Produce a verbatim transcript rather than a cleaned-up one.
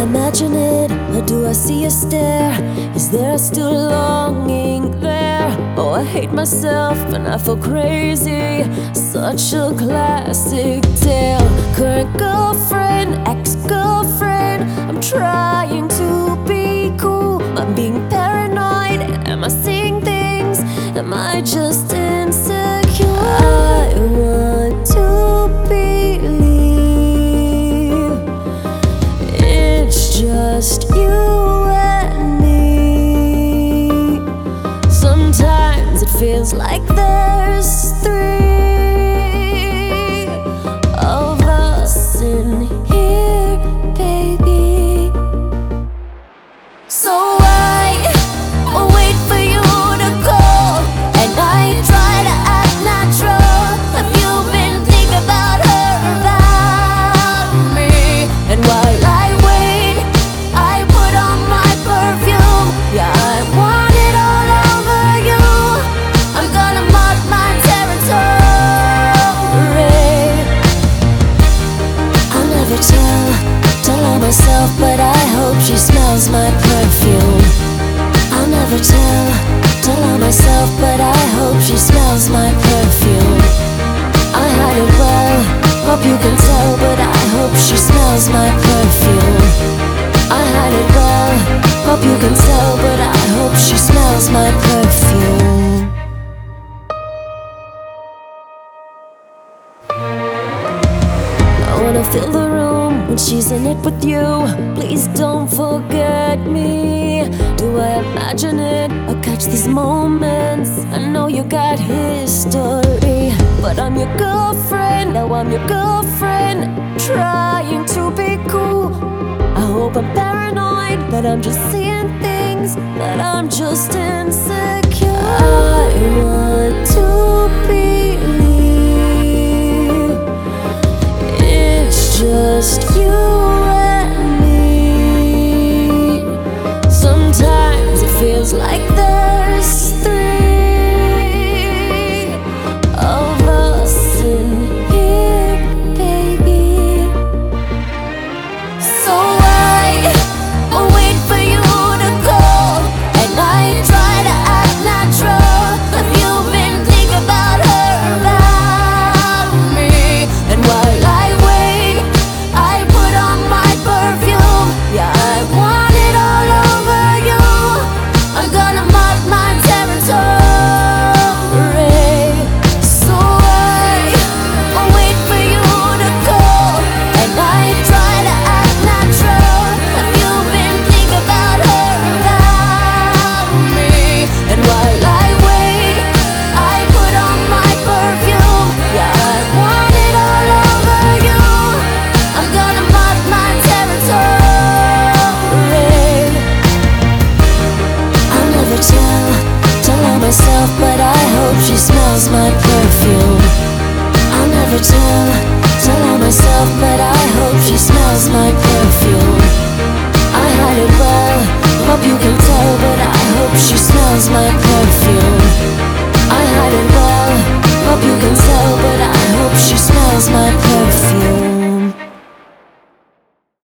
imagine it, or do I see a stare? Is there still longing there? Oh, I hate myself and I feel crazy. Such a classic tale. Current girlfriend, ex-girlfriend, I'm trying to be cool. I'm being paranoid. Am I seeing things? Am I just insecure? I want to believe it's just you and me. Sometimes it feels like there's three of us in here, baby. So I wait for you to call, and I try to act natural. Have you been thinking about her, about me? And while I wait, I put on my perfume. Yeah, I want it all over you. I'm gonna mark my territory. I'll never tell, tell her myself, but I hope she smells my perfume. I'll never tell, tell her myself, but I hope she smells my perfume. I hide it well, hope you can tell, but I hope she smells my perfume. I hide it well, hope you can tell, but I hope she smells my perfume. I wanna fill the room when she's in it with you. Please don't forget me. Do I imagine it or catch these moments? I know you got history, but I'm your girlfriend. Now I'm your girlfriend, trying to be cool. I hope I'm paranoid, that I'm just seeing things, that I'm just insecure. I want to believe it's just you